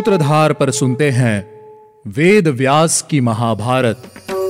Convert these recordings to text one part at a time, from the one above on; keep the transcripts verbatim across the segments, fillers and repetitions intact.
सूत्रधार पर सुनते हैं वेद व्यास की महाभारत।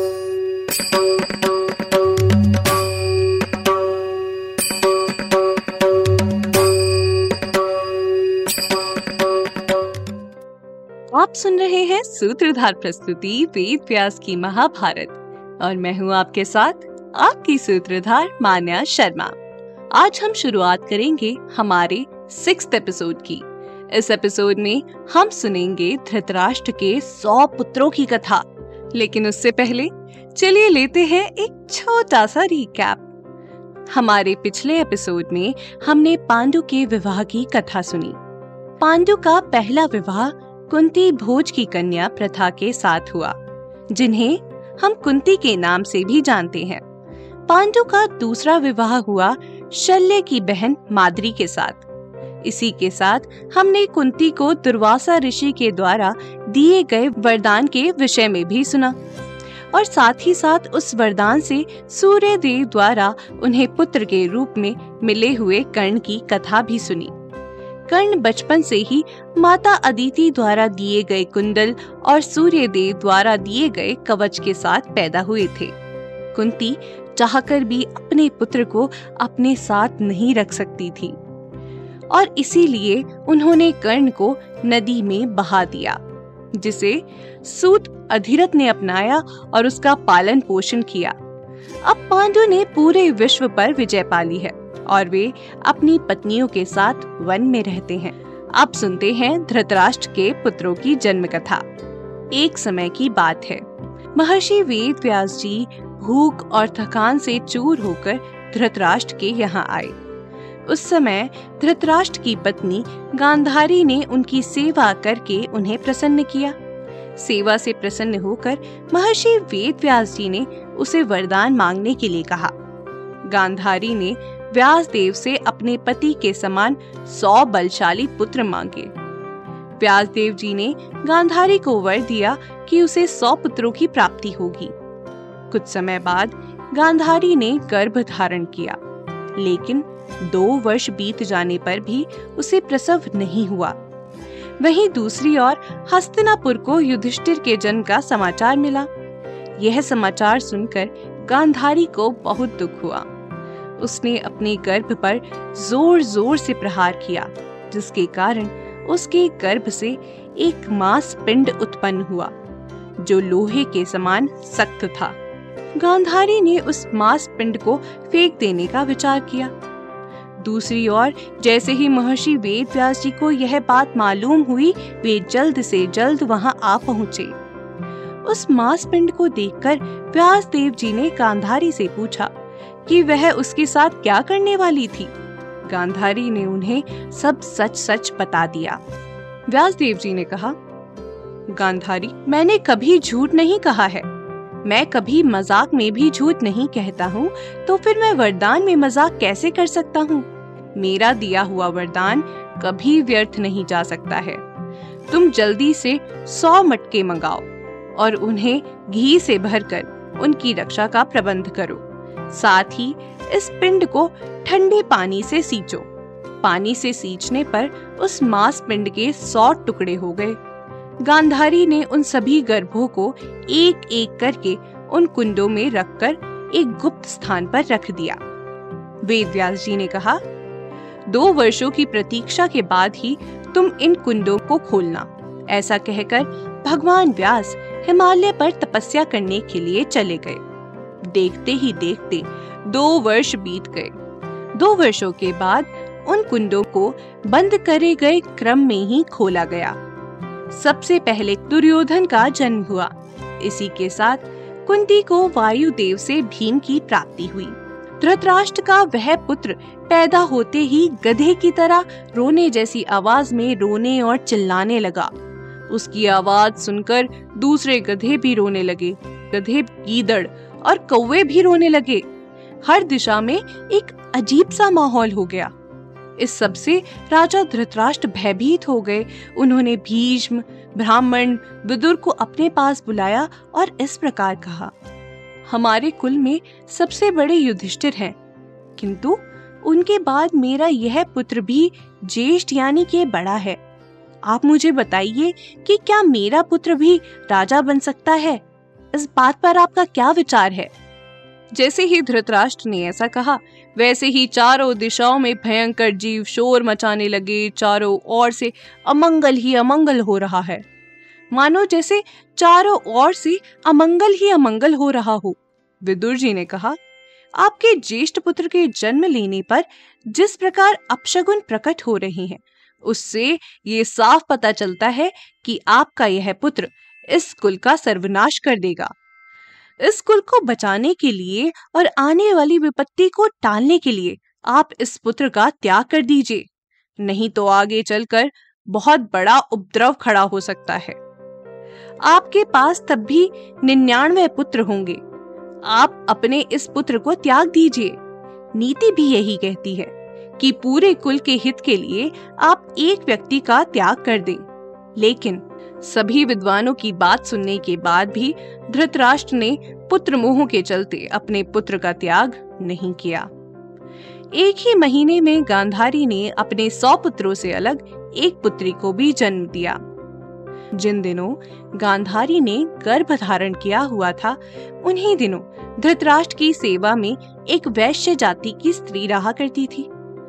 आप सुन रहे हैं सूत्रधार प्रस्तुति वेद व्यास की महाभारत और मैं हूँ आपके साथ आपकी सूत्रधार मान्या शर्मा। आज हम शुरुआत करेंगे हमारे सिक्स्थ एपिसोड की। इस एपिसोड में हम सुनेंगे धृतराष्ट्र के सौ पुत्रों की कथा। लेकिन उससे पहले चलिए लेते हैं एक छोटा सा रिकैप। हमारे पिछले एपिसोड में हमने पांडु के विवाह की कथा सुनी। पांडु का पहला विवाह कुंती भोज की कन्या प्रथा के साथ हुआ, जिन्हें हम कुंती के नाम से भी जानते हैं। पांडु का दूसरा विवाह हुआ शल्य की बहन माद्री के साथ। इसी के साथ हमने कुंती को दुर्वासा ऋषि के द्वारा दिए गए वरदान के विषय में भी सुना और साथ ही साथ उस वरदान से सूर्य देव द्वारा उन्हें पुत्र के रूप में मिले हुए कर्ण की कथा भी सुनी। कर्ण बचपन से ही माता अदिति द्वारा दिए गए कुंडल और सूर्य देव द्वारा दिए गए कवच के साथ पैदा हुए थे। कुंती चाहकर भी अपने पुत्र को अपने साथ नहीं रख सकती थी और इसीलिए उन्होंने कर्ण को नदी में बहा दिया, जिसे सूत अधिरथ ने अपनाया और उसका पालन पोषण किया। अब पांडु ने पूरे विश्व पर विजय पाली है और वे अपनी पत्नियों के साथ वन में रहते हैं। अब सुनते हैं धृतराष्ट्र के पुत्रों की जन्म कथा। एक समय की बात है, महर्षि वेद व्यास जी भूख और थकान से चूर होकर धृतराष्ट्र के यहाँ आए। उस समय धृतराष्ट्र की पत्नी गांधारी ने उनकी सेवा करके उन्हें प्रसन्न किया। सेवा से प्रसन्न होकर महर्षि वेद व्यास जी ने उसे वरदान मांगने के लिए कहा। गांधारी ने व्यास देव से अपने पति के समान सौ बलशाली पुत्र मांगे। व्यास देव जी ने गांधारी को वर दिया कि उसे सौ पुत्रों की प्राप्ति होगी। कुछ समय बाद गांधारी ने गर्भ धारण किया, लेकिन दो वर्ष बीत जाने पर भी उसे प्रसव नहीं हुआ। वहीं दूसरी ओर हस्तिनापुर को युधिष्ठिर के जन्म का समाचार मिला। यह समाचार सुनकर गांधारी को बहुत दुख हुआ। उसने अपने गर्भ पर जोर जोर से प्रहार किया, जिसके कारण उसके गर्भ से एक मांस पिंड उत्पन्न हुआ, जो लोहे के समान सख्त था। गांधारी ने उस मांस पिंड को फेंक देने का विचार किया। दूसरी ओर जैसे ही महर्षि वेद व्यास जी को यह बात मालूम हुई, वे जल्द से जल्द वहां आ पहुँचे। उस मांस पिंड को देखकर व्यास देव जी ने गांधारी से पूछा कि वह उसके साथ क्या करने वाली थी। गांधारी ने उन्हें सब सच सच बता दिया। व्यास देव जी ने कहा, गांधारी, मैंने कभी झूठ नहीं कहा है। मैं कभी मजाक में भी झूठ नहीं कहता हूँ, तो फिर मैं वरदान में मजाक कैसे कर सकता हूँ? मेरा दिया हुआ वरदान कभी व्यर्थ नहीं जा सकता है। तुम जल्दी से सौ मटके मंगाओ और उन्हें घी से भरकर उनकी रक्षा का प्रबंध करो। साथ ही इस पिंड को ठंडे पानी से सींचो। पानी से सींचने पर उस मांस पिंड के सौ टुकड़े हो गए। गांधारी ने उन सभी गर्भों को एक एक करके उन कुंडों में रखकर एक गुप्त स्थान पर रख दिया। वेद व्यास जी ने कहा, दो वर्षों की प्रतीक्षा के बाद ही तुम इन कुंडों को खोलना। ऐसा कहकर भगवान व्यास हिमालय पर तपस्या करने के लिए चले गए। देखते ही देखते दो वर्ष बीत गए। दो वर्षों के बाद उन कुंडों को बंद करे गए क्रम में ही खोला गया। सबसे पहले दुर्योधन का जन्म हुआ। इसी के साथ कुंती को वायुदेव से भीम की प्राप्ति हुई। धृतराष्ट्र का वह पुत्र पैदा होते ही गधे की तरह रोने जैसी आवाज में रोने और चिल्लाने लगा। उसकी आवाज सुनकर दूसरे गधे भी रोने लगे। गधे, गीदड़ और कौवे भी रोने लगे। हर दिशा में एक अजीब सा माहौल हो गया। इस सब से राजा धृतराष्ट्र भयभीत हो गए। उन्होंने भीष्म, ब्राह्मण, विदुर को अपने पास बुलाया और इस प्रकार कहा, हमारे कुल में सबसे बड़े युधिष्ठिर हैं, किंतु उनके बाद मेरा यह पुत्र भी ज्येष्ठ यानी के बड़ा है। आप मुझे बताइए कि क्या मेरा पुत्र भी राजा बन सकता है? इस बात पर आपका क्या विचार है? जैसे ही धृतराष्ट्र ने ऐसा कहा, वैसे ही चारों दिशाओं में भयंकर जीव शोर मचाने लगे। चारों ओर से अमंगल ही अमंगल हो रहा है, मानो जैसे चारों ओर से अमंगल ही अमंगल हो रहा हो। विदुर जी ने कहा, आपके ज्येष्ठ पुत्र के जन्म लेने पर जिस प्रकार अपशगुन प्रकट हो रहे हैं, उससे ये साफ पता चलता है कि आपका यह पुत्र इस कुल का सर्वनाश कर देगा। इस कुल को बचाने के लिए और आने वाली विपत्ति को टालने के लिए आप इस पुत्र का त्याग कर दीजिए, नहीं तो आगे चलकर बहुत बड़ा उपद्रव खड़ा हो सकता है। आपके पास तब भी निन्यानवे पुत्र होंगे। आप अपने इस पुत्र को त्याग दीजिए। नीति भी यही कहती है कि पूरे कुल के हित के लिए आप एक व्यक्ति का त्याग कर दें। लेकिन सभी विद्वानों की बात सुनने के बाद भी धृतराष्ट्र ने पुत्र मोह के चलते अपने पुत्र का त्याग नहीं किया। एक ही महीने में गांधारी ने अपने सौ पुत्रों से अलग एक पुत्री को भी जन्म दिया। जिन दिनों गांधारी ने गर्भ धारण किया हुआ था, उन्हीं दिनों धृतराष्ट्र की सेवा में एक वैश्य जाति की स्त्री रहा करती थी।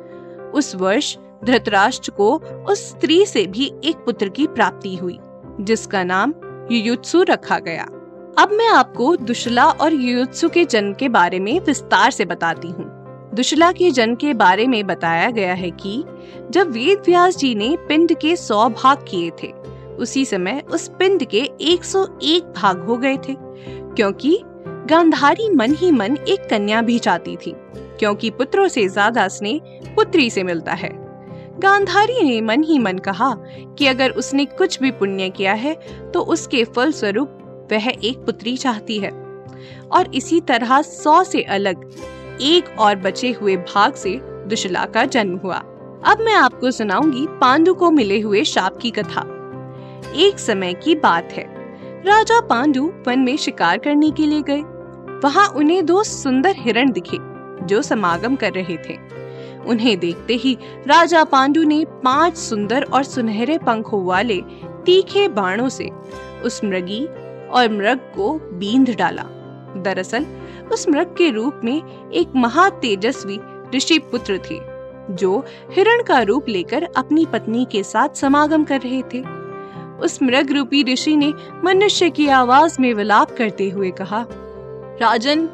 उस वर्ष धृतराष्ट्र को उस स्त्री से भी एक पुत्र की प्राप्ति हुई, जिसका नाम युयुत्सु रखा गया। अब मैं आपको दुशला और युयुत्सु के जन्म के बारे में विस्तार से बताती हूँ। दुशला के जन्म के बारे में बताया गया है कि जब वेद व्यास जी ने पिंड के सौ भाग किए थे, उसी समय उस पिंड के एक सौ एक भाग हो गए थे, क्योंकि गांधारी मन ही मन एक कन्या भी चाहती थी, क्योंकि पुत्रों से ज्यादा स्नेह पुत्री से मिलता है। गांधारी ने मन ही मन कहा कि अगर उसने कुछ भी पुण्य किया है तो उसके फल स्वरूप वह एक पुत्री चाहती है, और इसी तरह सौ से अलग एक और बचे हुए भाग से दुशला का जन्म हुआ। अब मैं आपको सुनाऊंगी पांडु को मिले हुए शाप की कथा। एक समय की बात है, राजा पांडु वन में शिकार करने के लिए गए। वहां उन्हें दो सुंदर हिरण दिखे जो समागम कर रहे थे। उन्हें देखते ही राजा पांडु ने पांच सुंदर और सुनहरे पंखों वाले तीखे बाणों से उस मृगी और मृग को बींध डाला। दरअसल उस मृग के रूप में एक महा तेजस्वी ऋषि पुत्र थे, जो हिरण का रूप लेकर अपनी पत्नी के साथ समागम कर रहे थे। उस मृग रूपी ऋषि ने मनुष्य की आवाज में विलाप करते हुए कहा, राजन,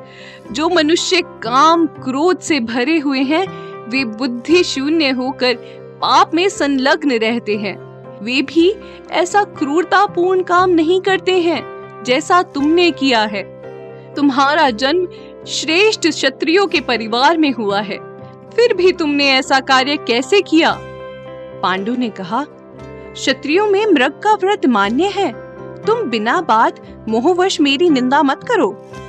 जो मनुष्य काम क्रोध से भरे हुए हैं, वे बुद्धि शून्य होकर पाप में संलग्न रहते हैं। वे भी ऐसा क्रूरतापूर्ण काम नहीं करते हैं जैसा तुमने किया है। तुम्हारा जन्म श्रेष्ठ क्षत्रियों के परिवार में हुआ है, फिर भी तुमने ऐसा कार्य कैसे किया? पांडु ने कहा, क्षत्रियों में मृग का व्रत मान्य है, तुम बिना बात मोहवश मेरी निंदा मत करो।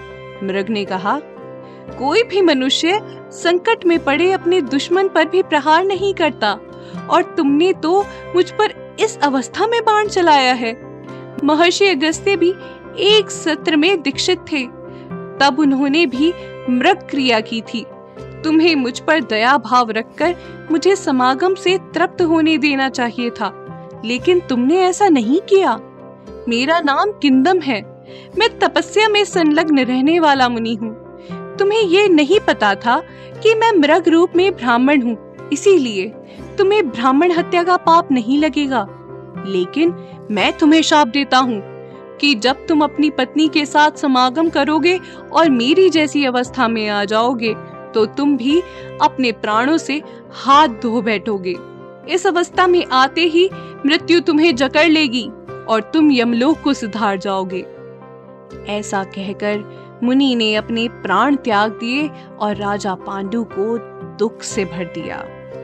मृग ने कहा, कोई भी मनुष्य संकट में पड़े अपने दुश्मन पर भी प्रहार नहीं करता, और तुमने तो मुझ पर इस अवस्था में बाण चलाया है। महर्षि अगस्त्य भी एक सत्र में दीक्षित थे, तब उन्होंने भी मृग क्रिया की थी। तुम्हें मुझ पर दया भाव रखकर मुझे समागम से तृप्त होने देना चाहिए था, लेकिन तुमने ऐसा नहीं किया। मेरा नाम किंदम है, मैं तपस्या में संलग्न रहने वाला मुनि हूँ। तुम्हें ये नहीं पता था कि मैं मृग रूप में ब्राह्मण हूँ, इसीलिए तुम्हें ब्राह्मण हत्या का पाप नहीं लगेगा। लेकिन मैं तुम्हें शाप देता हूँ कि जब तुम अपनी पत्नी के साथ समागम करोगे और मेरी जैसी अवस्था में आ जाओगे, तो तुम भी अपने प्राणों से हाथ धो बैठोगे। इस अवस्था में आते ही मृत्यु तुम्हें जकड़ लेगी और तुम यमलोक को सिधार जाओगे। ऐसा कहकर मुनि ने अपने प्राण त्याग दिए और राजा पांडु को दुख से भर दिया।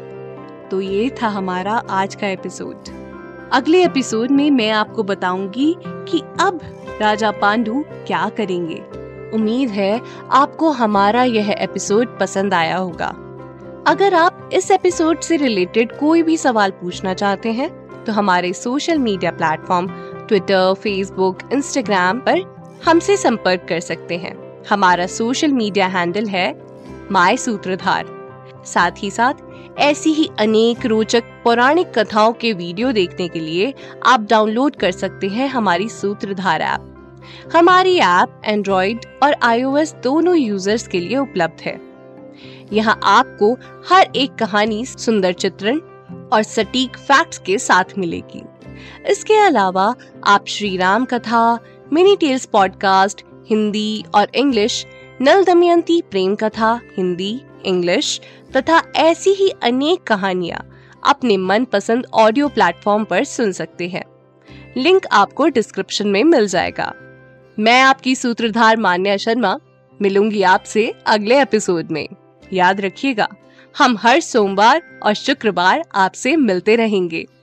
तो ये था हमारा आज का एपिसोड। अगले एपिसोड में मैं आपको बताऊंगी कि अब राजा पांडु क्या करेंगे। उम्मीद है आपको हमारा यह एपिसोड पसंद आया होगा। अगर आप इस एपिसोड से रिलेटेड कोई भी सवाल पूछना चाहते हैं तो हमारे social media platform Twitter, Facebook, Instagram पर हमसे संपर्क कर सकते हैं। हमारा सोशल मीडिया हैंडल है माय सूत्रधार। साथ ही साथ ऐसी ही अनेक रोचक पौराणिक कथाओं के वीडियो देखने के लिए आप डाउनलोड कर सकते हैं हमारी सूत्रधार ऐप। हमारी ऐप एंड्रॉइड और आईओएस दोनों यूजर्स के लिए उपलब्ध है। यहाँ आपको हर एक कहानी सुंदर चित्रण और सटीक फैक्ट्स के साथ मिलेगी। इसके अलावा आप श्री राम कथा, मिनी टेल्स पॉडकास्ट हिंदी और इंग्लिश, नल दमयंती प्रेम कथा हिंदी, इंग्लिश तथा ऐसी ही अनेक कहानियां अपने मनपसंद ऑडियो प्लेटफॉर्म पर सुन सकते हैं। लिंक आपको डिस्क्रिप्शन में मिल जाएगा। मैं आपकी सूत्रधार मान्या शर्मा मिलूंगी आपसे अगले एपिसोड में। याद रखिएगा, हम हर सोमवार और शुक्रवार आपसे मिलते रहेंगे।